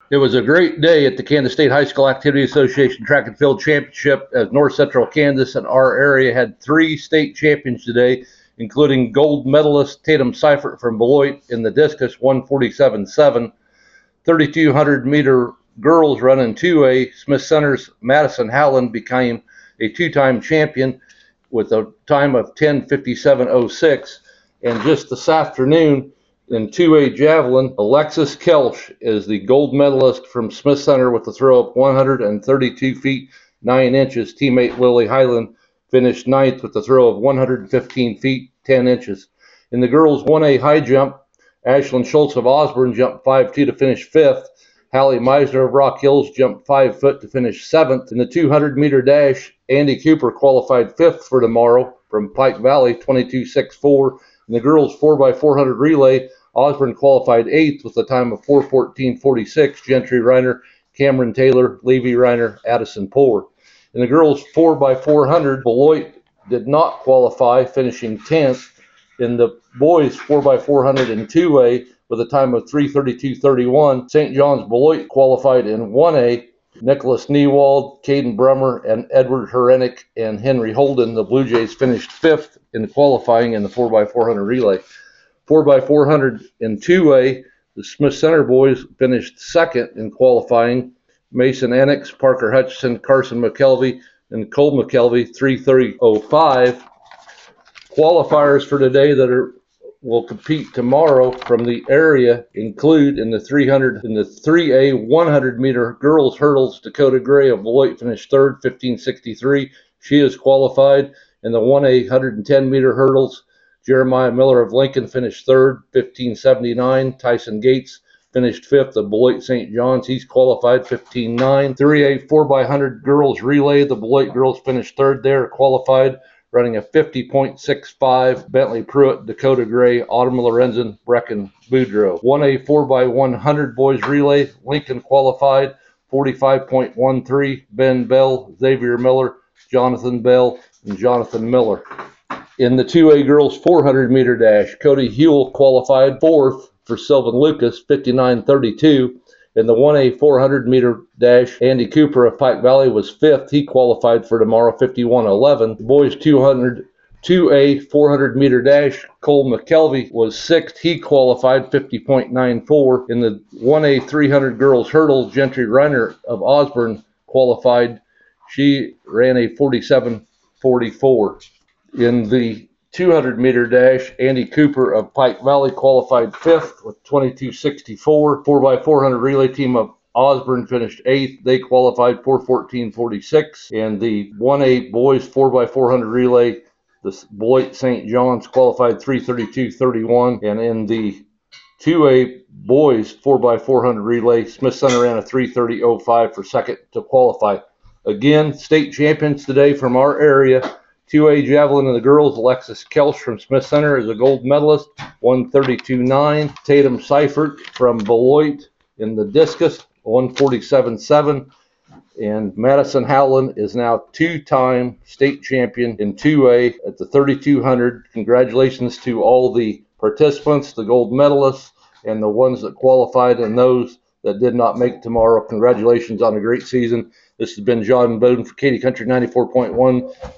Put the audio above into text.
It was a great day at the Kansas State High School Activity Association Track and Field Championship as North Central Kansas and our area had 3 state champions today, including gold medalist Tatum Seifert from Beloit in the discus 147.7, 3,200-meter girls run in 2A. Smith Center's Madison Howland became a 2-time champion with a time of 10:57.06, and just this afternoon, in 2A javelin, Alexis Kelsch is the gold medalist from Smith Center with a throw of 132 feet 9 inches. Teammate Lily Highland finished 9th with a throw of 115 feet 10 inches. In the girls 1A high jump, Ashlyn Schultz of Osborne jumped 5'2" to finish 5th. Hallie Meisner of Rock Hills jumped 5 foot to finish 7th. In the 200-meter dash, Andy Cooper qualified 5th for tomorrow from Pike Valley, 22.64. In the girls 4x400 relay, Osborne qualified 8th with a time of 4:14.46. Gentry Reiner, Cameron Taylor, Levy Reiner, Addison Poor. In the girls 4x400, Beloit did not qualify, finishing 10th. In the boys 4x400 in 2A with a time of 3:32.31, St. John's Beloit qualified in 1A. Nicholas Newald, Caden Brummer, and Edward Herenick and Henry Holden, the Blue Jays, finished 5th in qualifying in the 4x400 relay. 4x400 in 2A, the Smith Center boys finished 2nd in qualifying. Mason Enix, Parker Hutchison, Carson McKelvey, and Cole McKelvey, 3:30.05. Qualifiers for today that will compete tomorrow from the area include in the 3A 100-meter girls hurdles, Dakota Gray of Beloit finished 3rd, 15:63. She is qualified. In the 1A 110-meter hurdles, Jeremiah Miller of Lincoln finished 3rd, 15:79. Tyson Gates finished 5th of Beloit St. John's. He's qualified, 15:9. 3A 4x100 girls relay, the Beloit girls finished 3rd there, qualified, running a 50.65. Bentley Pruitt, Dakota Gray, Autumn Lorenzen, Brecken Boudreaux. 1A 4x100 boys relay, Lincoln qualified, 45.13. Ben Bell, Xavier Miller, Jonathan Bell, and Jonathan Miller. In the 2A girls 400-meter dash, Cody Hewell qualified 4th for Sylvan Lucas, 59.32. In the 1A 400-meter dash, Andy Cooper of Pike Valley was 5th. He qualified for tomorrow, 51.11. The boys 2A 400-meter dash, Cole McKelvey was 6th. He qualified, 50.94. In the 1A 300 girls hurdle, Gentry Reiner of Osborne qualified. She ran a 47.44. In the 200-meter dash, Andy Cooper of Pike Valley qualified 5th with 22.64. 4x400 relay team of Osborne finished 8th. They qualified 4:14.46. And the 1A boys 4x400 relay, the Beloit St. John's qualified 3:32.31. And in the 2A boys 4x400 relay, Smith Center ran a 3:30.05 for 2nd to qualify. Again, state champions today from our area. 2A javelin in the girls, Alexis Kelsch from Smith Center is a gold medalist, 132.9. Tatum Seifert from Beloit in the discus, 147.7. And Madison Howland is now 2-time state champion in 2A at the 3,200. Congratulations to all the participants, the gold medalists, and the ones that qualified and those that did not make tomorrow. Congratulations on a great season. This has been John Bowden for Katy Country 94.1.